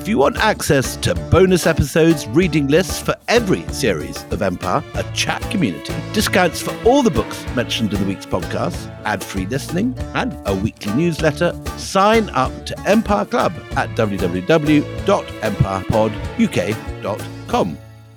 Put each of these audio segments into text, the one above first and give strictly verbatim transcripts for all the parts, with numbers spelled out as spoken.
If you want access to bonus episodes, reading lists for every series of Empire, a chat community, discounts for all the books mentioned in the week's podcast, ad-free listening, and a weekly newsletter, sign up to Empire Club at w w w dot empire pod u k dot com.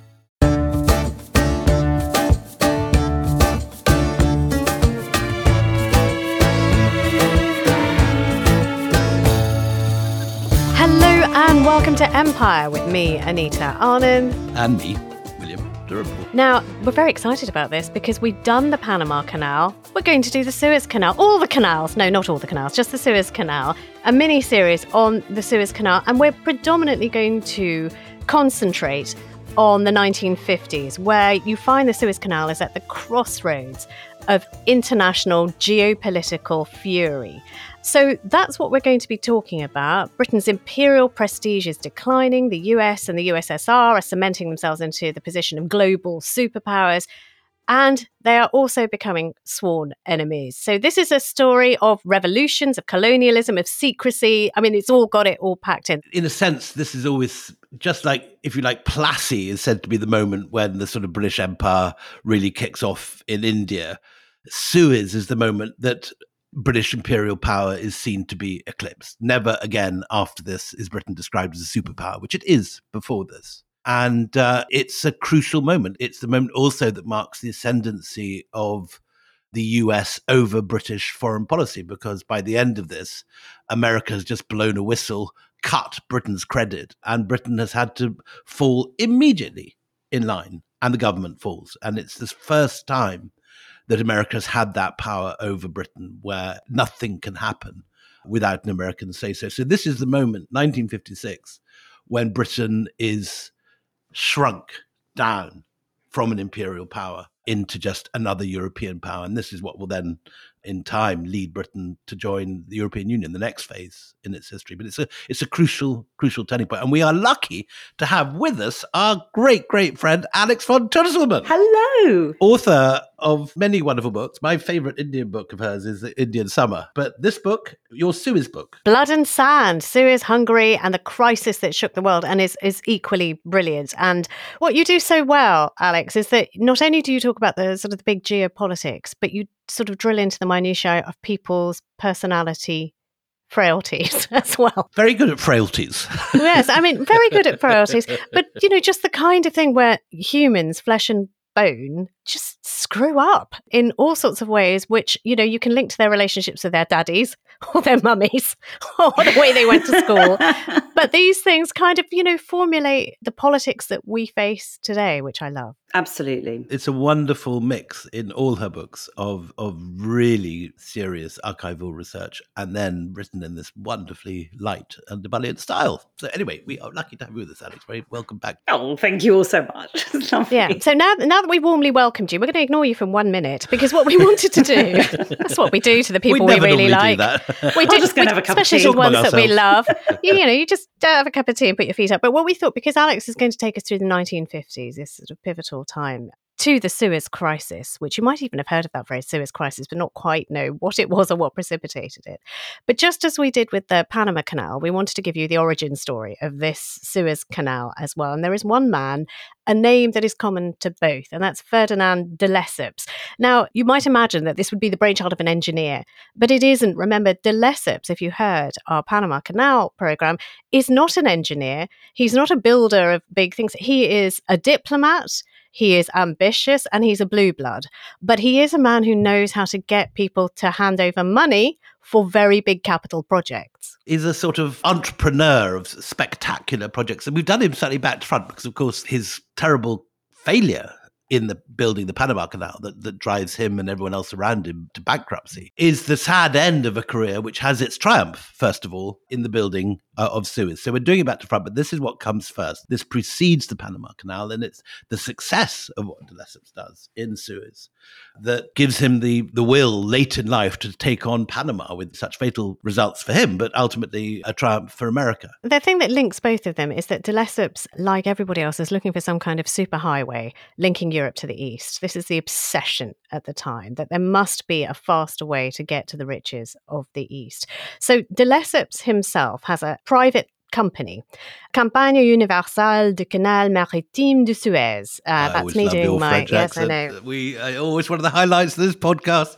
And welcome to Empire with me, Anita Arnon. And me, William Durable. Now, we're very excited about this because we've done the Panama Canal. We're going to do the Suez Canal. All the canals. No, not all the canals, just the Suez Canal. A mini-series on the Suez Canal. And we're predominantly going to concentrate on the nineteen fifties, where you find the Suez Canal is at the crossroads of international geopolitical fury. So that's what we're going to be talking about. Britain's imperial prestige is declining. The U S and the U S S R are cementing themselves into the position of global superpowers. And they are also becoming sworn enemies. So this is a story of revolutions, of colonialism, of secrecy. I mean, it's all got it all packed in. In a sense, this is always just like, if you like, Plassey is said to be the moment when the sort of British Empire really kicks off in India. Suez is the moment that British imperial power is seen to be eclipsed. Never again after this is Britain described as a superpower, which it is before this. And uh, it's a crucial moment. It's the moment also that marks the ascendancy of the U S over British foreign policy, because by the end of this, America has just blown a whistle, cut Britain's credit, and Britain has had to fall immediately in line, and the government falls. And it's the first time that America has had that power over Britain, where nothing can happen without an American say-so. So this is the moment, nineteen fifty-six, when Britain is shrunk down from an imperial power into just another European power. And this is what will then, in time, lead Britain to join the European Union, the next phase in its history. But it's a it's a crucial, crucial turning point. And we are lucky to have with us our great, great friend, Alex von Tursselman. Hello. Author of many wonderful books. My favourite Indian book of hers is The Indian Summer. But this book, your Suez book. Blood and Sand, Suez, Hungary, and the crisis that shook the world, and is, is equally brilliant. And what you do so well, Alex, is that not only do you talk about the sort of the big geopolitics, but you sort of drill into the minutiae of people's personality frailties as well. Very good at frailties. Yes, I mean, very good at frailties. But, you know, just the kind of thing where humans, flesh and bone, just screw up in all sorts of ways, which, you know, you can link to their relationships with their daddies or their mummies or the way they went to school. But these things kind of, you know, formulate the politics that we face today, which I love. Absolutely. It's a wonderful mix in all her books of of really serious archival research, and then written in this wonderfully light and ebullient style. So anyway, we are lucky to have you with us, Alex. Very welcome back. Oh, thank you all so much. It's lovely. Yeah. So now, now that we warmly welcomed you, we're going to ignore you for one minute, because what we wanted to do, that's what we do to the people we, we really like. Do that. We do, just going to have a cup of tea. Especially the ones that we ourselves. love. You, you know, you just uh, have a cup of tea and put your feet up. But what we thought, because Alex is going to take us through the nineteen fifties, this sort of pivotal time, to the Suez Crisis, which you might even have heard of that phrase, Suez Crisis, but not quite know what it was or what precipitated it. But just as we did with the Panama Canal, we wanted to give you the origin story of this Suez Canal as well. And there is one man, a name that is common to both, and that's Ferdinand de Lesseps. Now, you might imagine that this would be the brainchild of an engineer, but it isn't. Remember, de Lesseps, if you heard our Panama Canal program, is not an engineer. He's not a builder of big things. He is a diplomat. He is ambitious, and he's a blue blood. But he is a man who knows how to get people to hand over money for very big capital projects. He's a sort of entrepreneur of spectacular projects. And we've done him slightly back to front because, of course, his terrible failure in the building the Panama Canal that, that drives him and everyone else around him to bankruptcy is the sad end of a career which has its triumph, first of all, in the building uh, of Suez. So we're doing it back to front, but this is what comes first. This precedes the Panama Canal, and it's the success of what de Lesseps does in Suez that gives him the, the will late in life to take on Panama with such fatal results for him, but ultimately a triumph for America. The thing that links both of them is that de Lesseps, like everybody else, is looking for some kind of superhighway linking Europe to the east. This is the obsession at the time, that there must be a faster way to get to the riches of the east. So de Lesseps himself has a private company. Campagne Universelle du Canal Maritime de Suez. Uh, I that's always me love doing your my French yes, I accent. know. We uh, always one of the highlights of this podcast.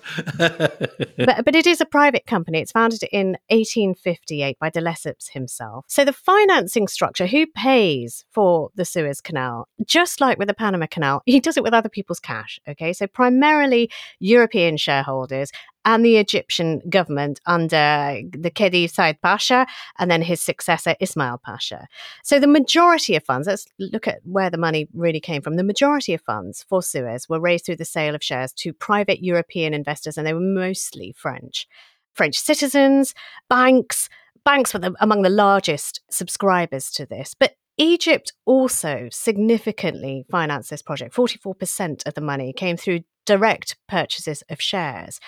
but, but it is a private company. It's founded in eighteen fifty-eight by de Lesseps himself. So the financing structure, who pays for the Suez Canal? Just like with the Panama Canal, he does it with other people's cash. Okay, so primarily European shareholders and the Egyptian government under the Khedive Said Pasha and then his successor Ismail Pasha. So the majority of funds, let's look at where the money really came from. The majority of funds for Suez were raised through the sale of shares to private European investors, and they were mostly French. French citizens, banks. Banks were the, among the largest subscribers to this. But Egypt also significantly financed this project. forty-four percent of the money came through direct purchases of shares.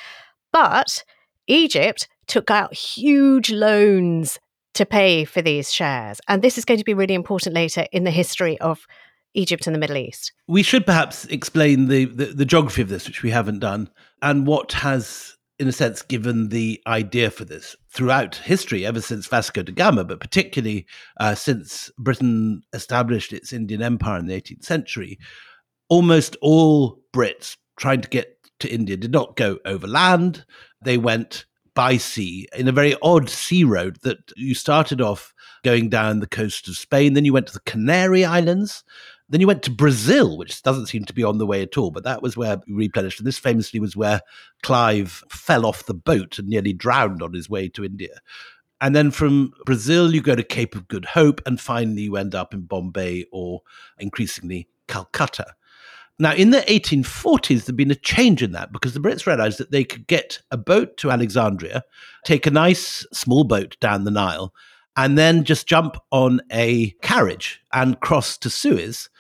But Egypt took out huge loans to pay for these shares. And this is going to be really important later in the history of Egypt and the Middle East. We should perhaps explain the, the, the geography of this, which we haven't done, and what has, in a sense, given the idea for this throughout history, ever since Vasco da Gama, but particularly uh, since Britain established its Indian Empire in the eighteenth century. Almost all Brits trying to get to India did not go over land. They went by sea in a very odd sea road that you started off going down the coast of Spain, then you went to the Canary Islands, then you went to Brazil, which doesn't seem to be on the way at all, but that was where we replenished. And this famously was where Clive fell off the boat and nearly drowned on his way to India. And then from Brazil, you go to Cape of Good Hope, and finally you end up in Bombay or increasingly Calcutta. Now, in the eighteen forties, there'd been a change in that because the Brits realized that they could get a boat to Alexandria, take a nice small boat down the Nile, and then just jump on a carriage and cross to Suez,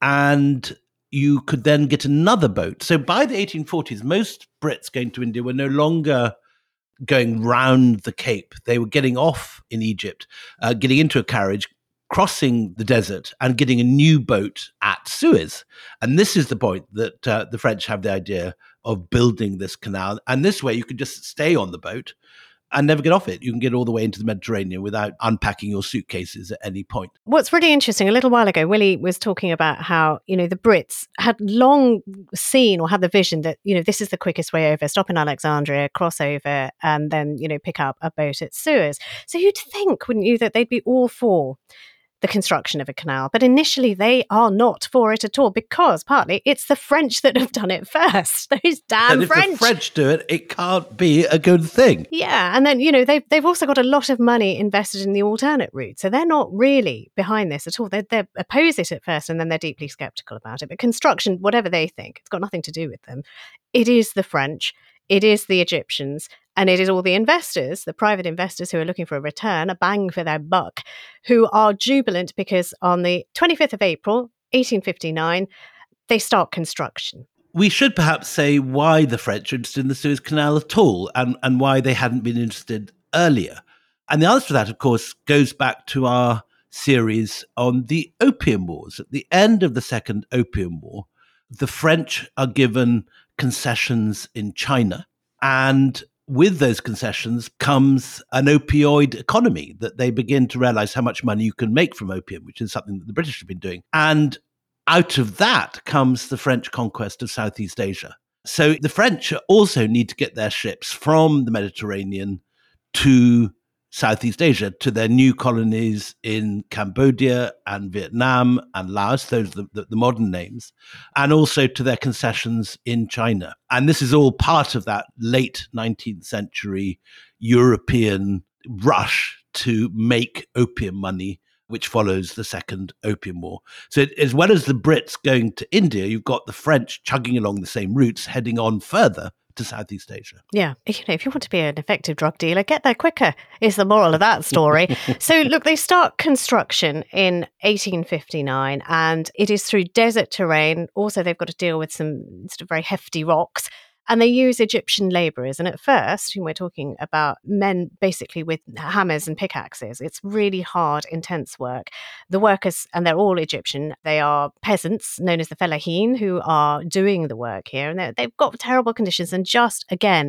and you could then get another boat. So by the eighteen forties, most Brits going to India were no longer going round the Cape. They were getting off in Egypt, uh, getting into a carriage, crossing the desert and getting a new boat at Suez. And this is the point that uh, the French have the idea of building this canal. And this way you can just stay on the boat and never get off it. You can get all the way into the Mediterranean without unpacking your suitcases at any point. What's really interesting, a little while ago, Willie was talking about how, you know, the Brits had long seen or had the vision that, you know, this is the quickest way over, stop in Alexandria, cross over, and then, you know, pick up a boat at Suez. So you'd think, wouldn't you, that they'd be all for the construction of a canal. But initially they are not for it at all, because partly it's the French that have done it first. Those damn and if French. the French do it, it can't be a good thing. Yeah. And then, you know, they've, they've also got a lot of money invested in the alternate route. So they're not really behind this at all. They they oppose it at first and then they're deeply skeptical about it. But construction, whatever they think, it's got nothing to do with them. It is the French. It is the Egyptians, and it is all the investors, the private investors who are looking for a return, a bang for their buck, who are jubilant because on the twenty-fifth of April, eighteen fifty-nine, they start construction. We should perhaps say why the French are interested in the Suez Canal at all, and, and why they hadn't been interested earlier. And the answer to that, of course, goes back to our series on the Opium Wars. At the end of the Second Opium War, the French are given concessions in China, and with those concessions comes an opioid economy that they begin to realize how much money you can make from opium, which is something that the British have been doing. And out of that comes the French conquest of Southeast Asia. So the French also need to get their ships from the Mediterranean to Southeast Asia, to their new colonies in Cambodia and Vietnam and Laos, those are the, the, the modern names, and also to their concessions in China. And this is all part of that late nineteenth century European rush to make opium money, which follows the Second Opium War. So as well as the Brits going to India, you've got the French chugging along the same routes, heading on further to Southeast Asia. Yeah. You know, if you want to be an effective drug dealer, get there quicker is the moral of that story. So look, they start construction in eighteen fifty-nine, and it is through desert terrain. Also, they've got to deal with some sort of very hefty rocks. And they use Egyptian labourers. And at first, we're talking about men basically with hammers and pickaxes. It's really hard, intense work. The workers, and they're all Egyptian, they are peasants known as the fellahin who are doing the work here. And they've got terrible conditions. And just, again,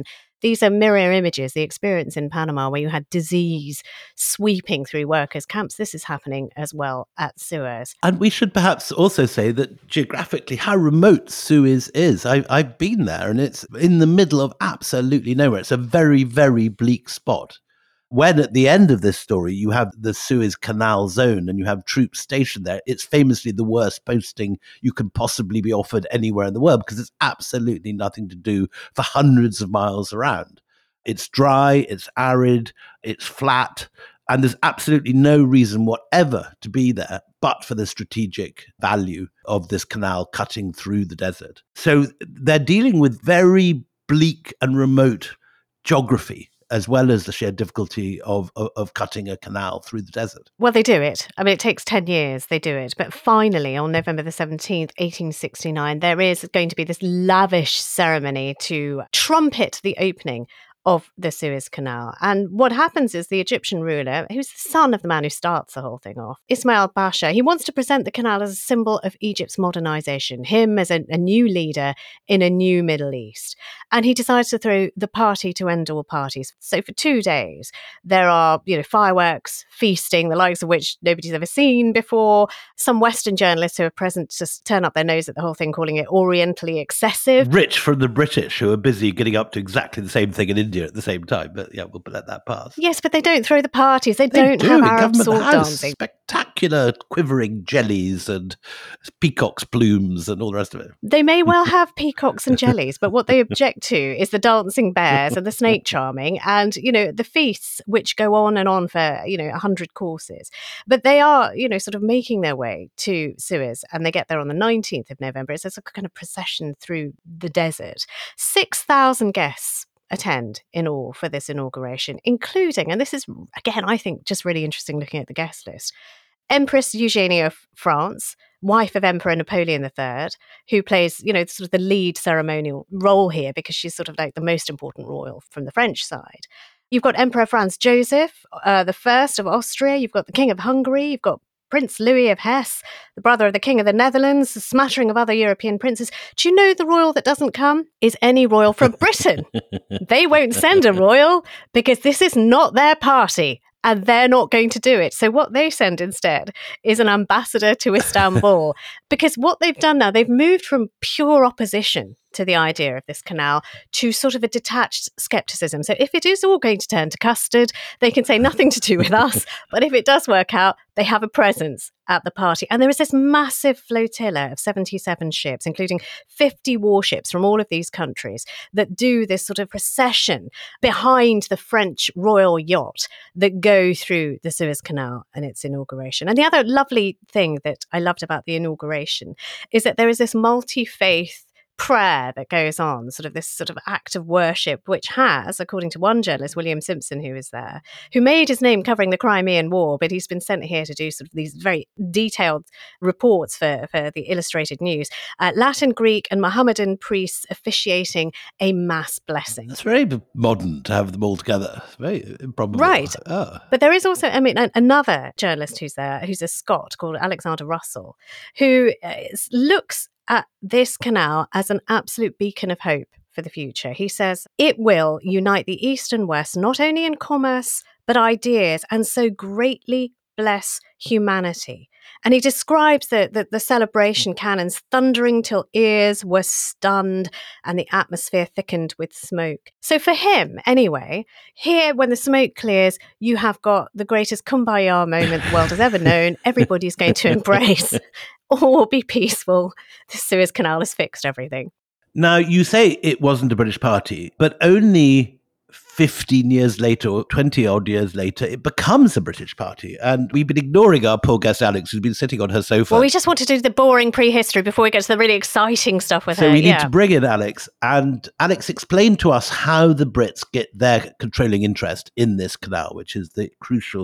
these are mirror images. The experience in Panama where you had disease sweeping through workers' camps, this is happening as well at Suez. And we should perhaps also say that geographically, how remote Suez is. I, I've been there, and it's in the middle of absolutely nowhere. It's a very, very bleak spot. When at the end of this story, you have the Suez Canal zone and you have troops stationed there, it's famously the worst posting you can possibly be offered anywhere in the world because it's absolutely nothing to do for hundreds of miles around. It's dry, it's arid, it's flat, and there's absolutely no reason whatever to be there but for the strategic value of this canal cutting through the desert. So they're dealing with very bleak and remote geography, as well as the sheer difficulty of, of, of cutting a canal through the desert. Well, they do it. I mean, it takes ten years, they do it. But finally, on November the seventeenth, eighteen sixty-nine, there is going to be this lavish ceremony to trumpet the opening of the Suez Canal. And what happens is the Egyptian ruler, who's the son of the man who starts the whole thing off, Ismail Pasha, he wants to present the canal as a symbol of Egypt's modernization, him as a, a new leader in a new Middle East. And he decides to throw the party to end all parties. So for two days, there are, you know, fireworks, feasting, the likes of which nobody's ever seen before. Some Western journalists who are present just turn up their nose at the whole thing, calling it orientally excessive. Rich from the British, who are busy getting up to exactly the same thing in India at the same time, but yeah, we'll let that pass. Yes, but they don't throw the parties. They, They don't do, have in Arab Government sword House. dancing. Spectacular quivering jellies and peacock's plumes and all the rest of it. They may well have peacocks and jellies, but what they object to is the dancing bears and the snake charming and, you know, the feasts, which go on and on for, you know, a hundred courses. But they are, you know, sort of making their way to Suez, and they get there on the nineteenth of November. It's a kind of procession through the desert. six thousand guests attend in all for this inauguration, including, and this is, again, I think just really interesting looking at the guest list, Empress Eugenie of France, wife of Emperor Napoleon the Third, who plays, you know, sort of the lead ceremonial role here because she's sort of like the most important royal from the French side. You've got Emperor Franz Joseph, uh, the First of Austria. You've got the King of Hungary. You've got Prince Louis of Hesse, the brother of the King of the Netherlands, a smattering of other European princes. Do you know the royal that doesn't come is any royal from Britain? They won't send a royal because this is not their party. And they're not going to do it. So what they send instead is an ambassador to Istanbul. Because what they've done now, they've moved from pure opposition to the idea of this canal to sort of a detached skepticism. So if it is all going to turn to custard, they can say nothing to do with us. But if it does work out, they have a presence at the party. And there is this massive flotilla of seventy-seven ships, including fifty warships from all of these countries, that do this sort of procession behind the French royal yacht that go through the Suez Canal and its inauguration. And the other lovely thing that I loved about the inauguration is that there is this multi-faith prayer that goes on, sort of this sort of act of worship, which has, according to one journalist, William Simpson, who was there, who made his name covering the Crimean War, but he's been sent here to do sort of these very detailed reports for, for the Illustrated News, uh, Latin, Greek and Mohammedan priests officiating a mass blessing. It's very modern to have them all together. It's very improbable. Right. Oh. But there is also, I mean, an- another journalist who's there, who's a Scot called Alexander Russell, who uh, looks at this canal as an absolute beacon of hope for the future. He says, it will unite the East and West, not only in commerce, but ideas, and so greatly bless humanity. And he describes the, the, the celebration cannons thundering till ears were stunned and the atmosphere thickened with smoke. So for him, anyway, here when the smoke clears, you have got the greatest kumbaya moment the world has ever known. Everybody's going to embrace. All will be peaceful. The Suez Canal has fixed everything. Now, you say it wasn't a British party, but only fifteen years later, or twenty odd years later, it becomes a British party. And we've been ignoring our poor guest Alex, who's been sitting on her sofa. Well, we just want to do the boring prehistory before we get to the really exciting stuff with so her. we need yeah. to bring in Alex. And Alex, explain to us how the Brits get their controlling interest in this canal, which is the crucial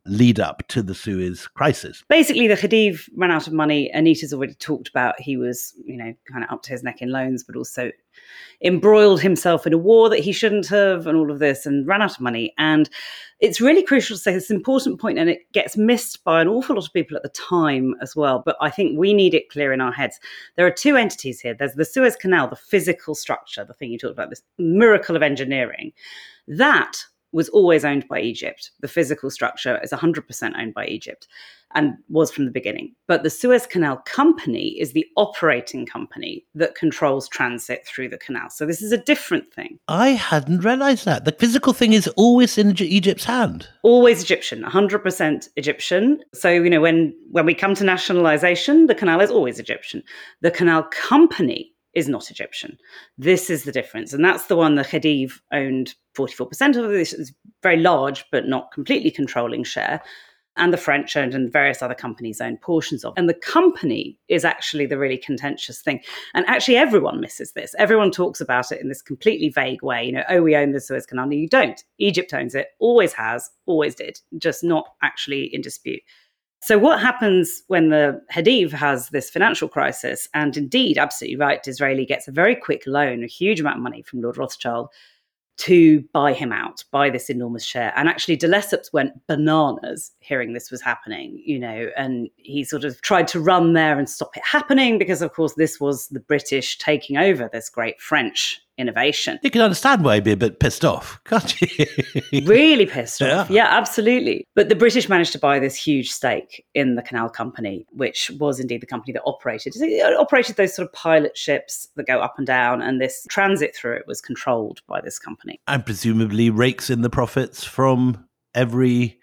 lead up to the Suez crisis. Basically, the Khedive ran out of money. Anita's already talked about he was, you know, kind of up to his neck in loans, but also embroiled himself in a war that he shouldn't have and all of this, and ran out of money. And it's really crucial to say this important point, and it gets missed by an awful lot of people at the time as well. But I think we need it clear in our heads. There are two entities here. There's the Suez Canal, the physical structure, the thing you talked about, this miracle of engineering. That was always owned by Egypt. The physical structure is one hundred percent owned by Egypt and was from the beginning. But the Suez Canal Company is the operating company that controls transit through the canal. So this is a different thing. I hadn't realized that. The physical thing is always in Egypt's hand. Always Egyptian, one hundred percent Egyptian. So, you know, when, when we come to nationalization, the canal is always Egyptian. The Canal Company is not Egyptian. This is the difference. And that's the one the Khedive owned forty-four percent of. This is very large, but not completely controlling share. And the French owned and various other companies owned portions of. And the company is actually the really contentious thing. And actually everyone misses this. Everyone talks about it in this completely vague way. You know, oh, we own the Suez Canal. No, you don't. Egypt owns it, always has, always did, just not actually in dispute. So what happens when the Khedive has this financial crisis? And indeed, absolutely right, Disraeli gets a very quick loan, a huge amount of money from Lord Rothschild to buy him out, buy this enormous share. And actually, de Lesseps went bananas hearing this was happening, you know, and he sort of tried to run there and stop it happening because, of course, this was the British taking over this great French innovation. You can understand why he'd be a bit pissed off, can't you? Really pissed off. Yeah. Yeah, absolutely. But the British managed to buy this huge stake in the Canal Company, which was indeed the company that operated. It operated those sort of pilot ships that go up and down, and this transit through it was controlled by this company. And presumably rakes in the profits from every...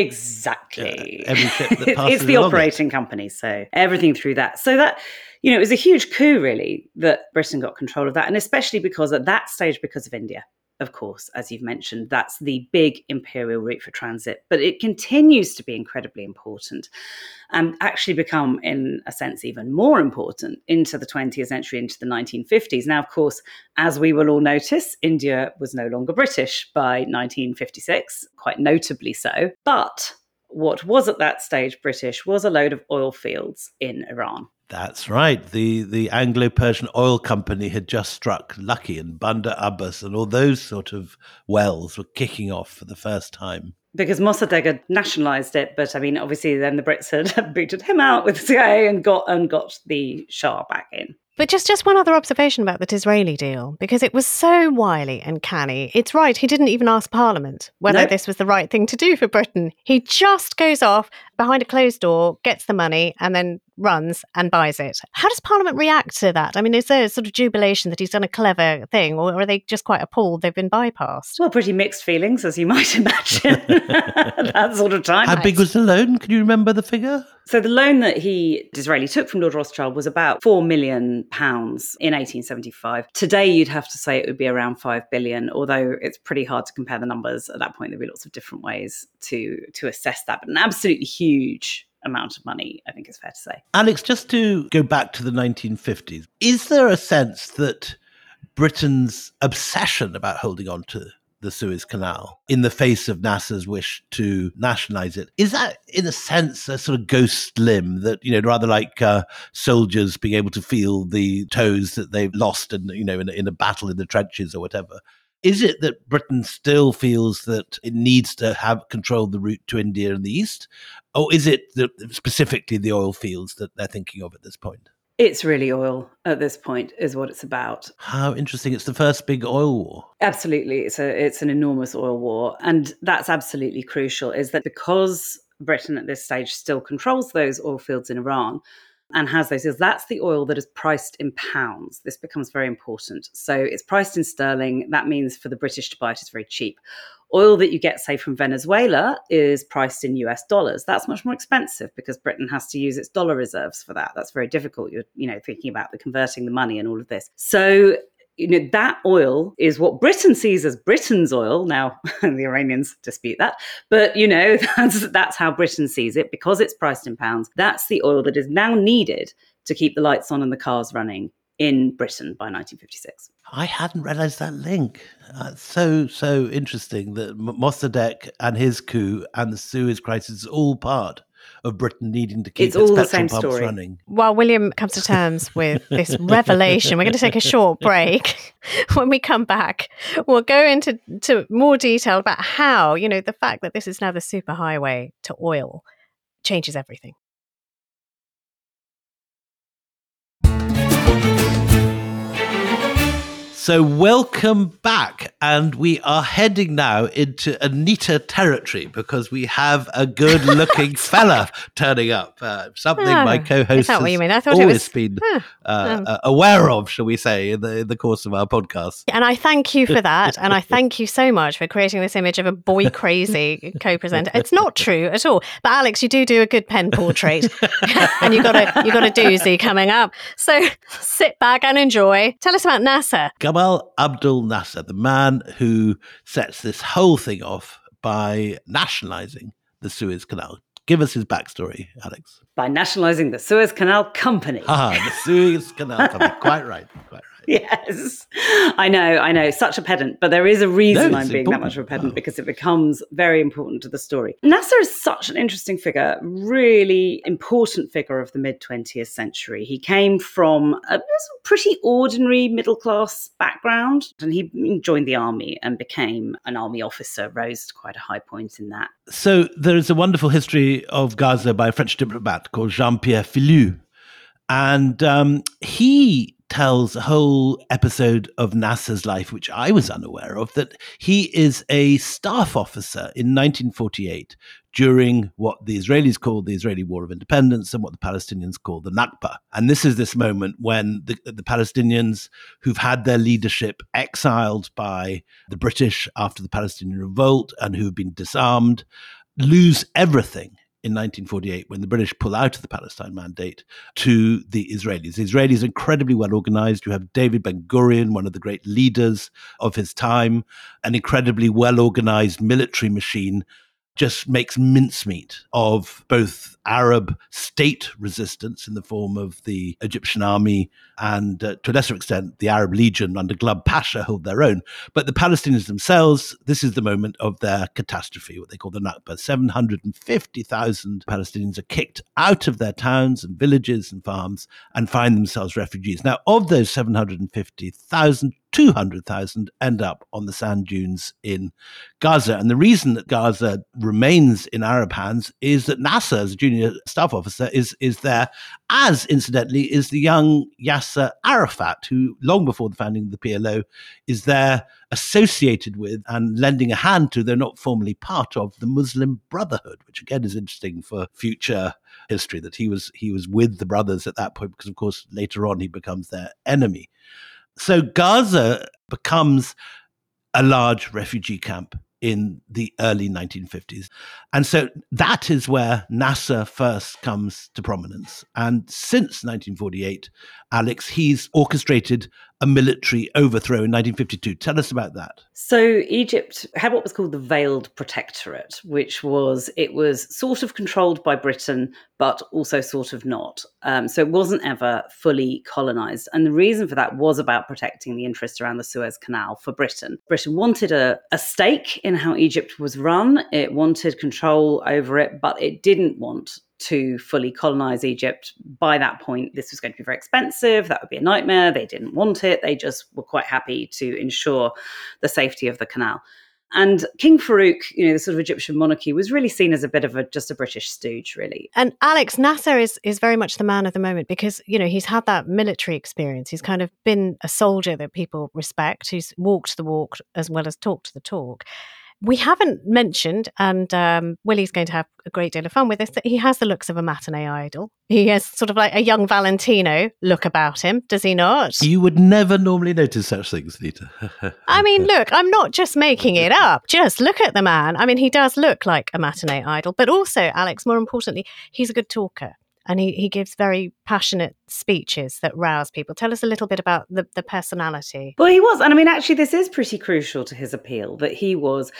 Exactly. Uh, every ship that passes It's the along operating it. company, so everything through that. So that, you know, it was a huge coup, really, that Britain got control of that, and especially because at that stage, because of India, of course, as you've mentioned, that's the big imperial route for transit. But it continues to be incredibly important and actually become, in a sense, even more important into the twentieth century, into the nineteen fifties. Now, of course, as we will all notice, India was no longer British by nineteen fifty-six, quite notably so. But what was at that stage British was a load of oil fields in Iran. That's right. The the Anglo-Persian Oil Company had just struck Lucky, and Bandar Abbas and all those sort of wells were kicking off for the first time. Because Mossadegh had nationalised it, but I mean, obviously then the Brits had booted him out with the C I A and got and got the Shah back in. But just, just one other observation about the Disraeli deal, because it was so wily and canny. It's right, he didn't even ask Parliament whether Nope. this was the right thing to do for Britain. He just goes off behind a closed door, gets the money, and then runs and buys it. How does Parliament react to that? I mean, is there a sort of jubilation that he's done a clever thing, or are they just quite appalled they've been bypassed? Well, pretty mixed feelings, as you might imagine. That sort of time. How big was the loan? Can you remember the figure? So the loan that he, Disraeli, took from Lord Rothschild was about four million pounds in eighteen seventy-five. Today, you'd have to say it would be around five billion, although it's pretty hard to compare the numbers. At that point, there'd be lots of different ways to, to assess that, but an absolutely huge amount of money, I think it's fair to say. Alex, just to go back to the nineteen fifties, is there a sense that Britain's obsession about holding on to the Suez Canal in the face of NASA's wish to nationalize it, is that in a sense a sort of ghost limb that, you know, rather like uh, soldiers being able to feel the toes that they've lost in, you know, in a, in a battle in the trenches or whatever? Is it that Britain still feels that it needs to have control of the route to India and the East? Or is it the, specifically the oil fields that they're thinking of at this point? It's really oil at this point is what it's about. How interesting. It's the first big oil war. Absolutely. It's a it's an enormous oil war. And that's absolutely crucial, is that because Britain at this stage still controls those oil fields in Iran and has those, that's the oil that is priced in pounds. This becomes very important. So it's priced in sterling. That means for the British to buy it is very cheap. Oil that you get, say, from Venezuela is priced in U S dollars. That's much more expensive because Britain has to use its dollar reserves for that. That's very difficult. You're, you know, thinking about the converting the money and all of this. So, you know, that oil is what Britain sees as Britain's oil. Now, the Iranians dispute that, but, you know, that's, that's how Britain sees it because it's priced in pounds. That's the oil that is now needed to keep the lights on and the cars running in Britain by nineteen fifty-six. I hadn't realised that link. Uh, so, so interesting that M- Mossadegh and his coup and the Suez crisis is all part of Britain needing to keep It's its all the petrol same pumps story. running. While William comes to terms with this revelation, we're going to take a short break. When we come back, we'll go into to more detail about how, you know, the fact that this is now the superhighway to oil changes everything. So welcome back, and we are heading now into Anita territory because we have a good-looking fella turning up. Uh, something Oh, my is co-host that what has you mean? I thought it always was- been Huh. uh, Um. uh, aware of, shall we say, in the in the course of our podcast. And I thank you for that. And I thank you so much for creating this image of a boy crazy co-presenter. It's not true at all. But Alex, you do do a good pen portrait. And you've got a, you've got a doozy coming up. So sit back and enjoy. Tell us about NASA. Gamal Abdel Nasser, the man who sets this whole thing off by nationalizing the Suez Canal. Give us his backstory, Alex. By nationalising the Suez Canal Company. Ah, the Suez Canal Company. Quite right. Quite right. Yes, I know, I know, such a pedant, but there is a reason No, I'm it's being that important. much of a pedant Oh. because it becomes very important to the story. Nasser is such an interesting figure, really important figure of the mid-twentieth century. He came from a pretty ordinary middle-class background, and he joined the army and became an army officer, rose to quite a high point in that. So there is a wonderful history of Gaza by a French diplomat called Jean-Pierre Filloux. And um, he tells a whole episode of Nasser's life, which I was unaware of, that he is a staff officer in nineteen forty-eight during what the Israelis called the Israeli War of Independence and what the Palestinians call the Nakba. And this is this moment when the, the Palestinians who've had their leadership exiled by the British after the Palestinian revolt and who've been disarmed lose everything in nineteen forty-eight when the British pull out of the Palestine Mandate to the Israelis. The Israelis are incredibly well organized. You have David Ben-Gurion, one of the great leaders of his time, an incredibly well organized military machine, just makes mincemeat of both Arab state resistance in the form of the Egyptian army and, uh, to a lesser extent, the Arab Legion under Glubb Pasha hold their own. But the Palestinians themselves, this is the moment of their catastrophe, what they call the Nakba. seven hundred fifty thousand Palestinians are kicked out of their towns and villages and farms and find themselves refugees. Now, of those seven hundred fifty thousand, two hundred thousand end up on the sand dunes in Gaza. And the reason that Gaza remains in Arab hands is that Nasser, as a junior staff officer, is, is there, as incidentally is the young Yasser Arafat, who long before the founding of the P L O is there associated with and lending a hand to, they're not formally part of, the Muslim Brotherhood, which again is interesting for future history, that he was he was with the brothers at that point, because of course later on he becomes their enemy. So Gaza becomes a large refugee camp in the early nineteen fifties. And so that is where Nasser first comes to prominence. And since nineteen forty-eight, Alex, he's orchestrated a military overthrow in nineteen fifty-two. Tell us about that. So Egypt had what was called the Veiled Protectorate, which was, it was sort of controlled by Britain, but also sort of not. Um, so it wasn't ever fully colonized. And the reason for that was about protecting the interests around the Suez Canal for Britain. Britain wanted a, a stake in how Egypt was run. It wanted control over it, but it didn't want to fully colonize Egypt. By that point, this was going to be very expensive. That would be a nightmare. They didn't want it. They just were quite happy to ensure the safety of the canal. And King Farouk, you know, the sort of Egyptian monarchy, was really seen as a bit of a just a British stooge, really. And Alex, Nasser is is very much the man of the moment because, you know, he's had that military experience. He's kind of been a soldier that people respect, who's walked the walk as well as talked the talk. We haven't mentioned, and um, Willie's going to have a great deal of fun with this, that he has the looks of a matinee idol. He has sort of like a young Valentino look about him, does he not? You would never normally notice such things, Anita. I mean, look, I'm not just making it up. Just look at the man. I mean, he does look like a matinee idol, but also, Alex, more importantly, he's a good talker. And he, he gives very passionate speeches that rouse people. Tell us a little bit about the, the personality. Well, he was. And I mean, actually, this is pretty crucial to his appeal, that he was,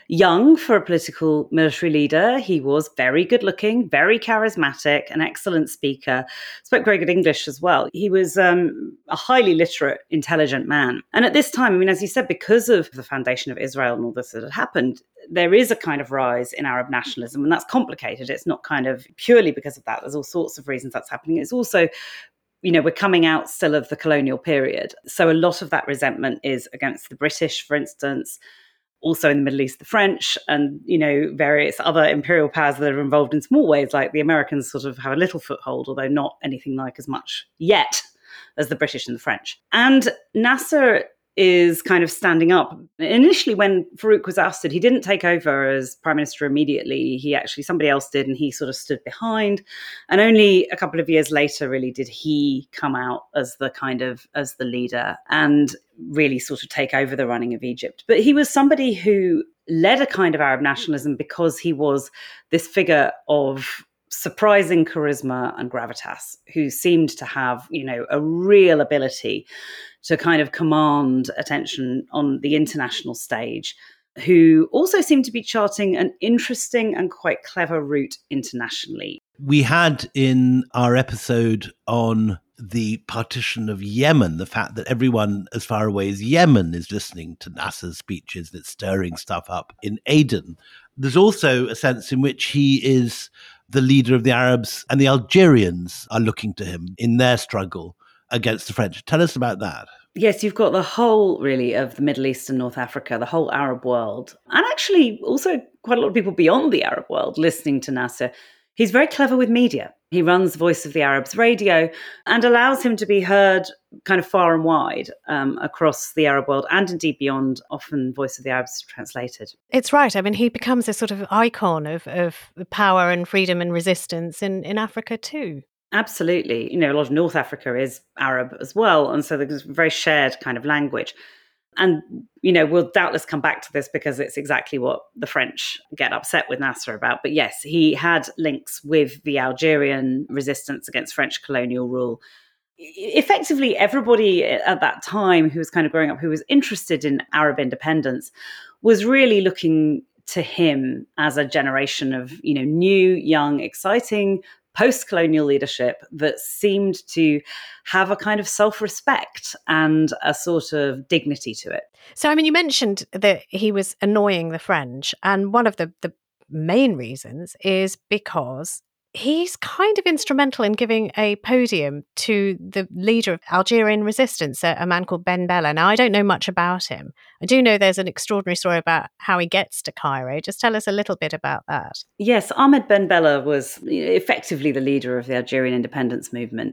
young for a political military leader. He was very good looking, very charismatic, an excellent speaker, spoke very good English as well. He was um, a highly literate, intelligent man. And at this time, I mean, as you said, because of the foundation of Israel and all this that had happened, there is a kind of rise in Arab nationalism, and that's complicated. It's not kind of purely because of that. There's all sorts of reasons that's happening. It's also, you know, we're coming out still of the colonial period. So a lot of that resentment is against the British, for instance, also in the Middle East, the French, and, you know, various other imperial powers that are involved in small ways, like the Americans sort of have a little foothold, although not anything like as much yet as the British and the French. And Nasser is kind of standing up. Initially, when Farouk was ousted, he didn't take over as prime minister immediately. He actually, somebody else did, and he sort of stood behind. And only a couple of years later, really, did he come out as the kind of, as the leader and really sort of take over the running of Egypt. But he was somebody who led a kind of Arab nationalism because he was this figure of surprising charisma and gravitas, who seemed to have, you know, a real ability to kind of command attention on the international stage, who also seemed to be charting an interesting and quite clever route internationally. We had in our episode on the partition of Yemen, the fact that everyone as far away as Yemen is listening to Nasser's speeches, that's stirring stuff up in Aden. There's also a sense in which he is the leader of the Arabs, and the Algerians are looking to him in their struggle against the French. Tell us about that. Yes, you've got the whole, really, of the Middle East and North Africa, the whole Arab world, and actually also quite a lot of people beyond the Arab world listening to Nasser. He's very clever with media. He runs Voice of the Arabs radio and allows him to be heard kind of far and wide um, across the Arab world and indeed beyond. Often Voice of the Arabs is translated. It's right. I mean, he becomes a sort of icon of, of power and freedom and resistance in, in Africa too. Absolutely. You know, a lot of North Africa is Arab as well. And so there's a very shared kind of language. And, you know, we'll doubtless come back to this because it's exactly what the French get upset with Nasser about. But yes, he had links with the Algerian resistance against French colonial rule. Effectively, everybody at that time who was kind of growing up, who was interested in Arab independence, was really looking to him as a generation of, you know, new, young, exciting post-colonial leadership that seemed to have a kind of self-respect and a sort of dignity to it. So, I mean, you mentioned that he was annoying the French, and one of the, the main reasons is because he's kind of instrumental in giving a podium to the leader of Algerian resistance, a, a man called Ben Bella. Now, I don't know much about him. I do know there's an extraordinary story about how he gets to Cairo. Just tell us a little bit about that. Yes, Ahmed Ben Bella was effectively the leader of the Algerian independence movement.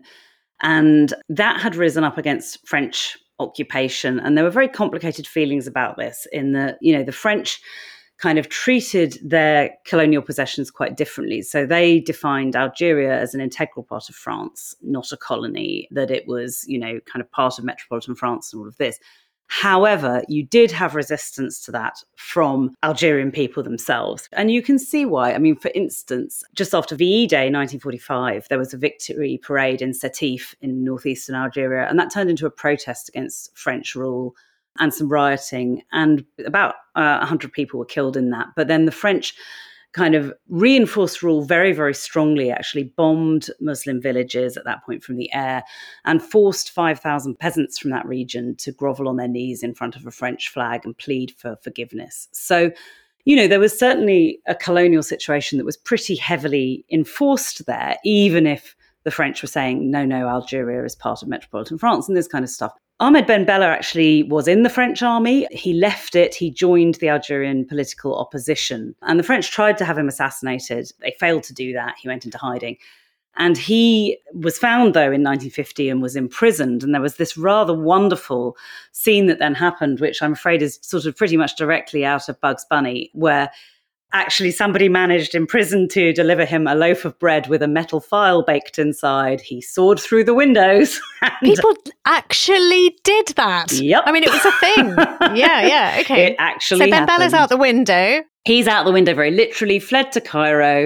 And that had risen up against French occupation. And there were very complicated feelings about this in the, you know, the French kind of treated their colonial possessions quite differently. So they defined Algeria as an integral part of France, not a colony, that it was, you know, kind of part of metropolitan France and all of this. However, you did have resistance to that from Algerian people themselves. And you can see why. I mean, for instance, just after V E Day nineteen forty-five, there was a victory parade in Sétif in northeastern Algeria, and that turned into a protest against French rule and some rioting, and about uh, one hundred people were killed in that. But then the French kind of reinforced rule very, very strongly, actually bombed Muslim villages at that point from the air and forced five thousand peasants from that region to grovel on their knees in front of a French flag and plead for forgiveness. So, you know, there was certainly a colonial situation that was pretty heavily enforced there, even if the French were saying, no, no, Algeria is part of metropolitan France and this kind of stuff. Ahmed Ben Bella actually was in the French army. He left it. He joined the Algerian political opposition. And the French tried to have him assassinated. They failed to do that. He went into hiding. And he was found, though, in nineteen fifty and was imprisoned. And there was this rather wonderful scene that then happened, which I'm afraid is sort of pretty much directly out of Bugs Bunny, where actually somebody managed in prison to deliver him a loaf of bread with a metal file baked inside. He soared through the windows. And people actually did that. Yep. I mean, it was a thing. yeah, yeah, okay. It actually So Ben happened. Bella's out the window. He's out the window very literally, fled to Cairo,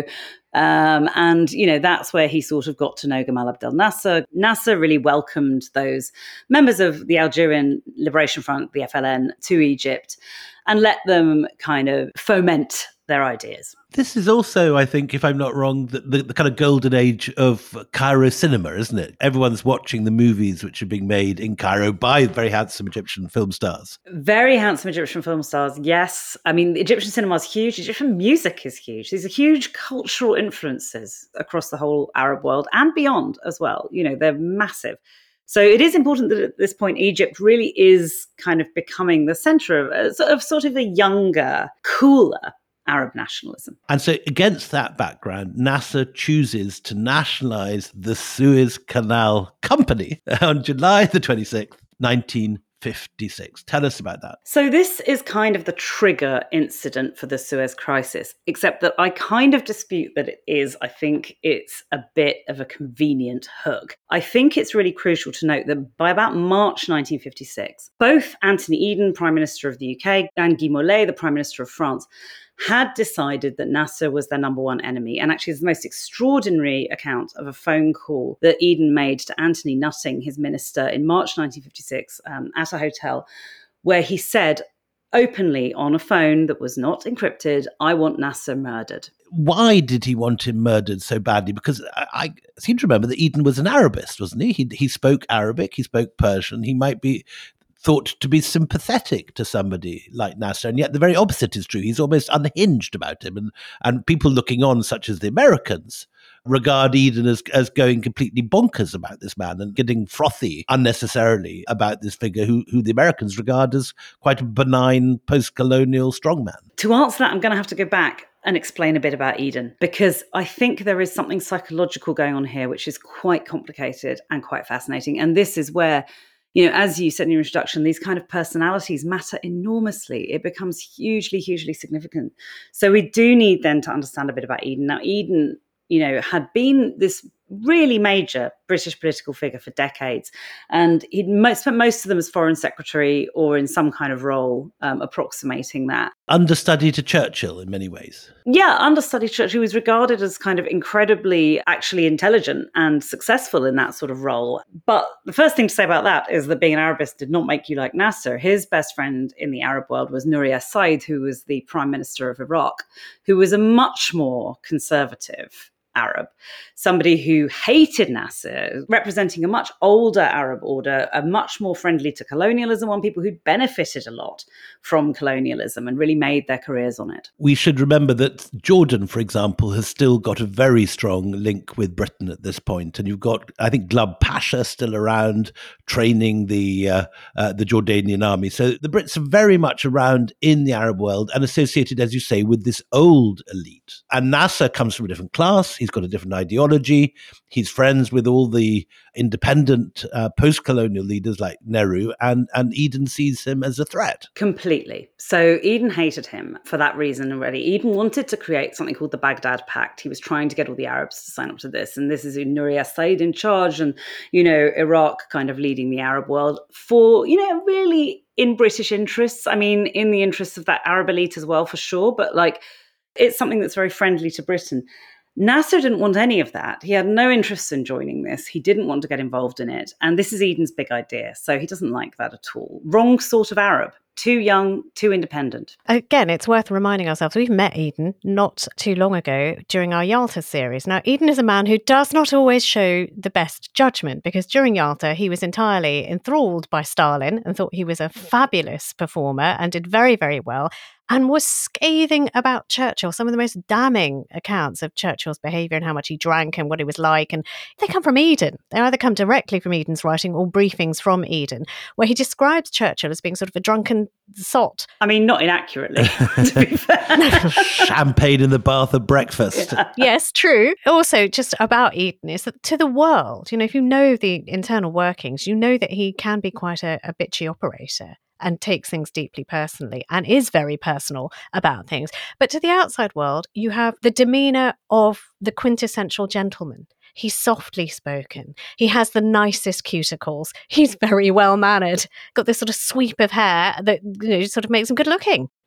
Um, and, you know, that's where he sort of got to know Gamal Abdel Nasser. Nasser really welcomed those members of the Algerian Liberation Front, the F L N, to Egypt and let them kind of foment their ideas. This is also, I think, if I'm not wrong, the, the, the kind of golden age of Cairo cinema, isn't it? Everyone's watching the movies which are being made in Cairo by very handsome Egyptian film stars. Very handsome Egyptian film stars, yes. I mean, Egyptian cinema is huge. Egyptian music is huge. These are huge cultural influences across the whole Arab world and beyond as well. You know, they're massive. So it is important that at this point, Egypt really is kind of becoming the center of, of sort of a younger, cooler Arab nationalism. And so against that background, Nasser chooses to nationalize the Suez Canal Company on July the twenty-sixth, nineteen fifty-six. Tell us about that. So this is kind of the trigger incident for the Suez Crisis, except that I kind of dispute that it is. I think it's a bit of a convenient hook. I think it's really crucial to note that by about March nineteen fifty-six, both Anthony Eden, Prime Minister of the U K, and Guy Mollet, the Prime Minister of France, had decided that Nasser was their number one enemy. And actually, it's the most extraordinary account of a phone call that Eden made to Anthony Nutting, his minister, in March nineteen fifty-six um, at a hotel, where he said openly on a phone that was not encrypted, "I want Nasser murdered." Why did he want him murdered so badly? Because I, I seem to remember that Eden was an Arabist, wasn't he? He, he spoke Arabic, he spoke Persian, he might be thought to be sympathetic to somebody like Nasser, and yet the very opposite is true. He's almost unhinged about him, and, and people looking on, such as the Americans, regard Eden as, as going completely bonkers about this man and getting frothy unnecessarily about this figure who, who the Americans regard as quite a benign post-colonial strongman. To answer that, I'm going to have to go back and explain a bit about Eden, because I think there is something psychological going on here, which is quite complicated and quite fascinating. And this is where, you know, as you said in your introduction, these kind of personalities matter enormously. It becomes hugely, hugely significant. So we do need then to understand a bit about Eden. Now, Eden, you know, had been this really major British political figure for decades. And he'd spent most of them as foreign secretary or in some kind of role um, approximating that. Understudy to Churchill in many ways. Yeah, understudy to Churchill. He was regarded as kind of incredibly actually intelligent and successful in that sort of role. But the first thing to say about that is that being an Arabist did not make you like Nasser. His best friend in the Arab world was Nouri al-Said, who was the prime minister of Iraq, who was a much more conservative Arab, somebody who hated Nasser, representing a much older Arab order, a much more friendly to colonialism, one people who benefited a lot from colonialism and really made their careers on it. We should remember that Jordan, for example, has still got a very strong link with Britain at this point. And you've got, I think, Glub Pasha still around training the uh, uh, the Jordanian army. So the Brits are very much around in the Arab world and associated, as you say, with this old elite. And Nasser comes from a different class. He's got a different ideology. He's friends with all the independent uh, post-colonial leaders like Nehru, and, and Eden sees him as a threat. Completely. So Eden hated him for that reason already. Eden wanted to create something called the Baghdad Pact. He was trying to get all the Arabs to sign up to this. And this is Nouri al-Said in charge and, you know, Iraq kind of leading the Arab world for, you know, really in British interests. I mean, in the interests of that Arab elite as well, for sure. But like, it's something that's very friendly to Britain. Nasser didn't want any of that. He had no interest in joining this. He didn't want to get involved in it. And this is Eden's big idea. So he doesn't like that at all. Wrong sort of Arab. Too young, too independent. Again, it's worth reminding ourselves, we've met Eden not too long ago during our Yalta series. Now, Eden is a man who does not always show the best judgment, because during Yalta, he was entirely enthralled by Stalin and thought he was a fabulous performer and did very, very well, and was scathing about Churchill, some of the most damning accounts of Churchill's behaviour and how much he drank and what he was like. And they come from Eden. They either come directly from Eden's writing or briefings from Eden, where he describes Churchill as being sort of a drunken sot. I mean, not inaccurately, to be fair. Champagne in the bath at breakfast. Yeah. Yes, true. Also, just about Eden is that to the world, you know, if you know the internal workings, you know that he can be quite a, a bitchy operator and takes things deeply personally and is very personal about things. But to the outside world, you have the demeanour of the quintessential gentleman. He's softly spoken. He has the nicest cuticles. He's very well mannered. Got this sort of sweep of hair that, you know, sort of makes him good looking.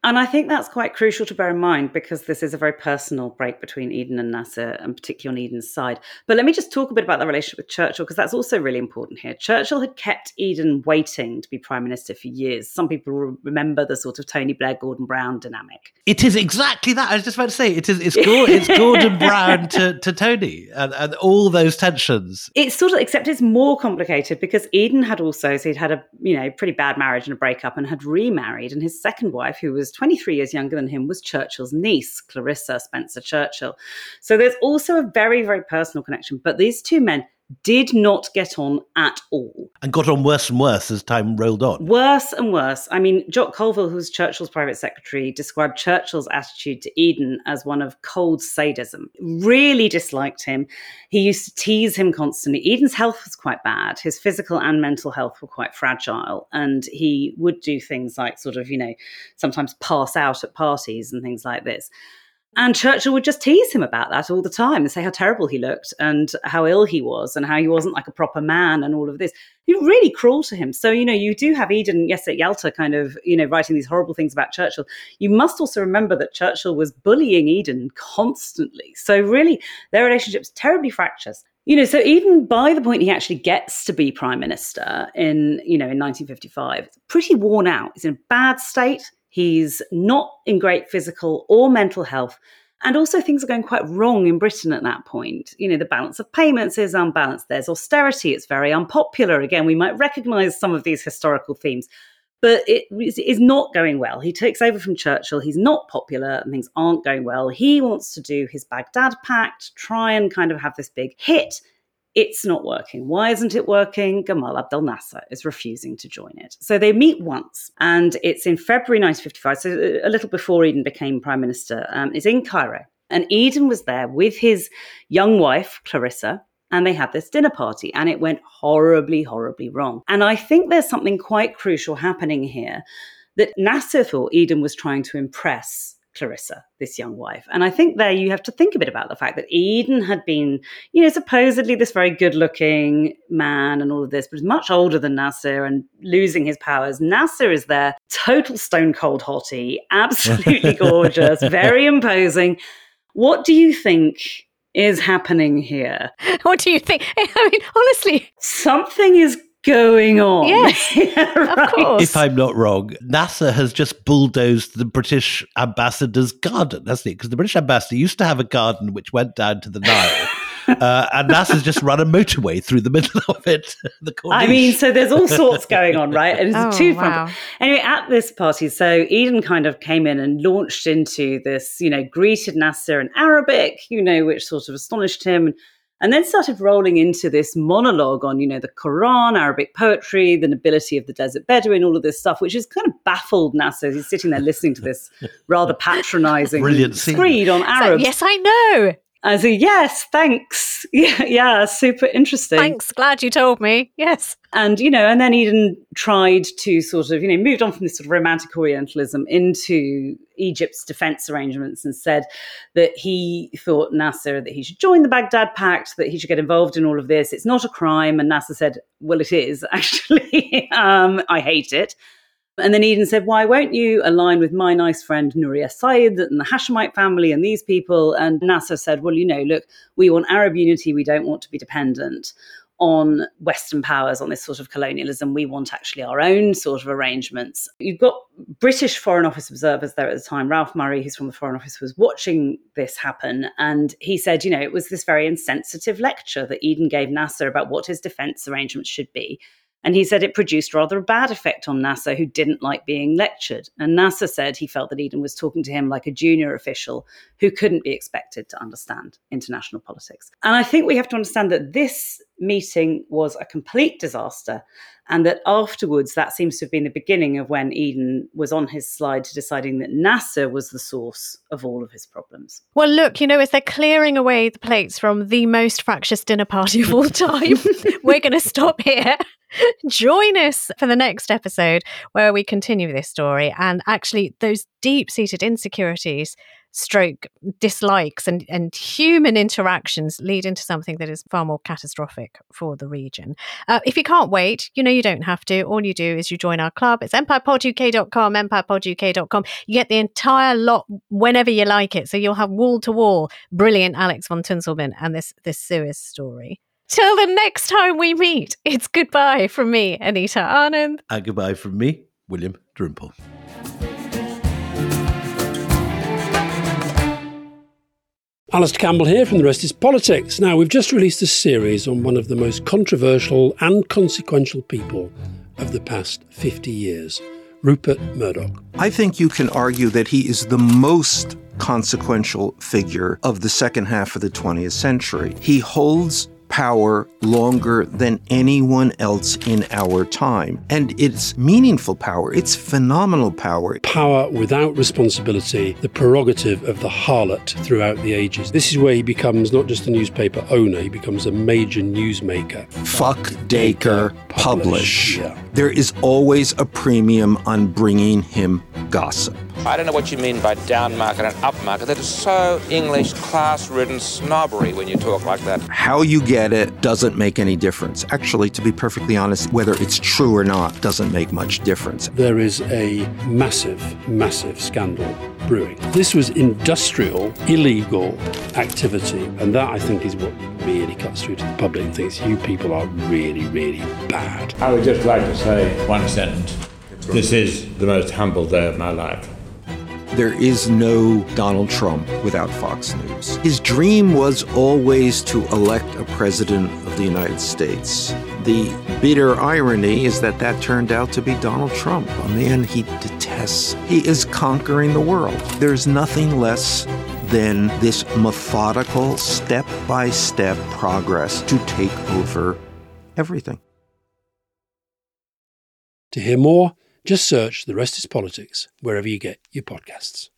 And I think that's quite crucial to bear in mind, because this is a very personal break between Eden and Nasser, and particularly on Eden's side. But let me just talk a bit about the relationship with Churchill, because that's also really important here. Churchill had kept Eden waiting to be Prime Minister for years. Some people will remember the sort of Tony Blair, Gordon Brown dynamic. It is exactly that. I was just about to say, it is, it's, Gordon, it's Gordon Brown to, to Tony, and, and all those tensions. It's sort of, except it's more complicated, because Eden had also, so he'd had a, you know, pretty bad marriage and a breakup, and had remarried, and his second wife, who was twenty-three years younger than him, was Churchill's niece, Clarissa Spencer Churchill. So there's also a very, very personal connection. But these two men did not get on at all. And got on worse and worse as time rolled on. Worse and worse. I mean, Jock Colville, who was Churchill's private secretary, described Churchill's attitude to Eden as one of cold sadism. Really disliked him. He used to tease him constantly. Eden's health was quite bad. His physical and mental health were quite fragile. And he would do things like sort of, you know, sometimes pass out at parties and things like this. And Churchill would just tease him about that all the time and say how terrible he looked and how ill he was and how he wasn't like a proper man and all of this. He was really cruel to him. So, you know, you do have Eden, yes, at Yalta kind of, you know, writing these horrible things about Churchill. You must also remember that Churchill was bullying Eden constantly. So really, their relationship's terribly fractious. You know, so even by the point he actually gets to be Prime Minister in, you know, in nineteen fifty-five, pretty worn out. He's in a bad state. He's not in great physical or mental health. And also things are going quite wrong in Britain at that point. You know, the balance of payments is unbalanced. There's austerity. It's very unpopular. Again, we might recognise some of these historical themes, but it is not going well. He takes over from Churchill. He's not popular and things aren't going well. He wants to do his Baghdad Pact, try and kind of have this big hit. It's not working. Why isn't it working? Gamal Abdel Nasser is refusing to join it. So they meet once, and it's in February nineteen fifty-five, so a little before Eden became Prime Minister. Um, it's in Cairo. And Eden was there with his young wife, Clarissa, and they had this dinner party, and it went horribly, horribly wrong. And I think there's something quite crucial happening here, that Nasser thought Eden was trying to impress Clarissa, this young wife. And I think there you have to think a bit about the fact that Eden had been, you know, supposedly this very good-looking man and all of this, but is much older than Nasser and losing his powers. Nasser is there, total stone-cold hottie, absolutely gorgeous, very imposing. What do you think is happening here? What do you think? I mean, honestly, something is going on. Yes, yeah, right. Of course. If I'm not wrong, Nasser has just bulldozed the British ambassador's garden, hasn't he? Because the British ambassador used to have a garden which went down to the Nile. Uh, and Nasser's just run a motorway through the middle of it. The I mean, so there's all sorts going on, right? And it's oh, too wow. fun. Anyway, at this party, so Eden kind of came in and launched into this, you know, greeted Nasser in Arabic, you know, which sort of astonished him. And then started rolling into this monologue on, you know, the Quran, Arabic poetry, the nobility of the desert Bedouin, all of this stuff, which has kind of baffled Nasser. He's sitting there listening to this rather patronizing Brilliant scene. screed on Arabs. So, yes, I know. I say, yes, thanks. Yeah, yeah, super interesting. Thanks, glad you told me. Yes. And, you know, and then Eden tried to sort of, you know, moved on from this sort of romantic Orientalism into Egypt's defense arrangements and said that he thought Nasser, that he should join the Baghdad Pact, that he should get involved in all of this. It's not a crime. And Nasser said, well, it is, actually. um, I hate it. And then Eden said, why won't you align with my nice friend Nouria Said and the Hashemite family and these people? And Nasser said, well, you know, look, we want Arab unity. We don't want to be dependent on Western powers, on this sort of colonialism. We want actually our own sort of arrangements. You've got British Foreign Office observers there at the time. Ralph Murray, who's from the Foreign Office, was watching this happen. And he said, you know, it was this very insensitive lecture that Eden gave Nasser about what his defense arrangements should be. And he said it produced rather a bad effect on Nasser, who didn't like being lectured. And Nasser said he felt that Eden was talking to him like a junior official who couldn't be expected to understand international politics. And I think we have to understand that this meeting was a complete disaster, and that afterwards that seems to have been the beginning of when Eden was on his slide to deciding that Nasser was the source of all of his problems. Well, look, you know, as they're clearing away the plates from the most fractious dinner party of all time, we're going to stop here. Join us for the next episode where we continue this story, and actually those deep-seated insecurities stroke dislikes and, and human interactions lead into something that is far more catastrophic for the region. Uh, if you can't wait, you know, you don't have to. All you do is you join our club. It's empire pod U K dot com, empire pod U K dot com. You get the entire lot whenever you like it. So you'll have wall to wall brilliant Alex von Tunzelman and this, this Suez story. Till the next time we meet, it's goodbye from me, Anita Anand. And goodbye from me, William Dalrymple. Alistair Campbell here from The Rest is Politics. Now, we've just released a series on one of the most controversial and consequential people of the past fifty years, Rupert Murdoch. I think you can argue that he is the most consequential figure of the second half of the twentieth century. He holds power longer than anyone else in our time. And it's meaningful power. It's phenomenal power. Power without responsibility, the prerogative of the harlot throughout the ages. This is where he becomes not just a newspaper owner, he becomes a major newsmaker. Fuck, Dacre, publish. Yeah. There is always a premium on bringing him gossip. I don't know what you mean by down market and up market. That is so English, class-ridden snobbery when you talk like that. How you get it doesn't make any difference. Actually, to be perfectly honest, whether it's true or not doesn't make much difference. There is a massive, massive scandal brewing. This was industrial, illegal activity, and that, I think, is what really cuts through to the public and thinks you people are really, really bad. I would just like to say one sentence. This is the most humble day of my life. There is no Donald Trump without Fox News. His dream was always to elect a president of the United States. The bitter irony is that that turned out to be Donald Trump, a man he detests. He is conquering the world. There's nothing less than this methodical, step-by-step progress to take over everything. To hear more, just search The Rest is Politics wherever you get your podcasts.